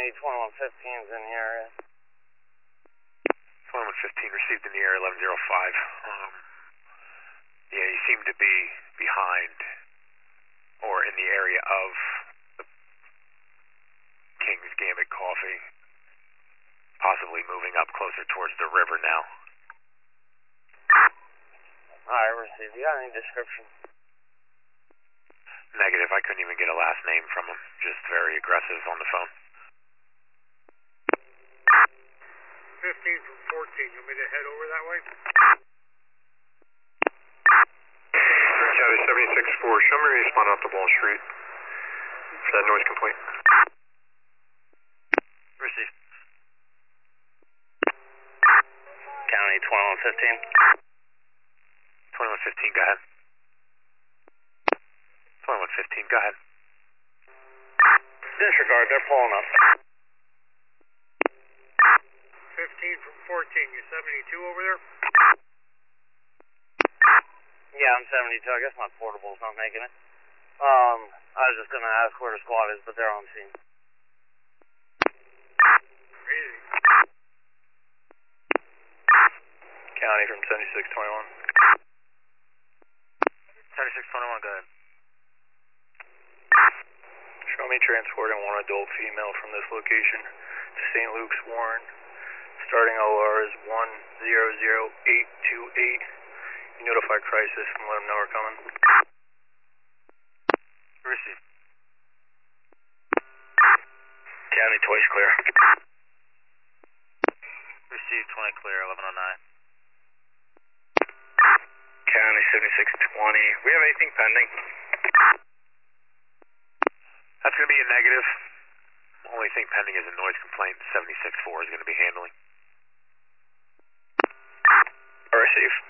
County 2115's in the area. 2115 received in the area 1105. Yeah, you seem to be behind or in the area of the King's Gambit Coffee, possibly moving up closer towards the river now. Alright, received. You got any description? Negative. I couldn't even get a last name from him. Just very aggressive on the phone. 15 from 14. You want me to head over that way? County 76-4. Show me respond out to Wall Street for that noise complaint. Received. County 2115. 2115, go ahead. 2115, go ahead. Disregard, they're pulling up. 15 from 14. You 72 over there? Yeah, I'm 72. I guess my portable's not making it. I was just gonna ask where the squad is, but they're on scene. Easy. County from 7621. 7621, go ahead. Show me transporting one adult female from this location to St. Luke's Warren. Starting OR is 100828. Notify crisis and let them know we're coming. Received. County, twice clear. Received, 20 clear, 1109. County 7620. We have anything pending? That's going to be a negative. The only thing pending is a noise complaint 76-4 is going to be handling. Receive.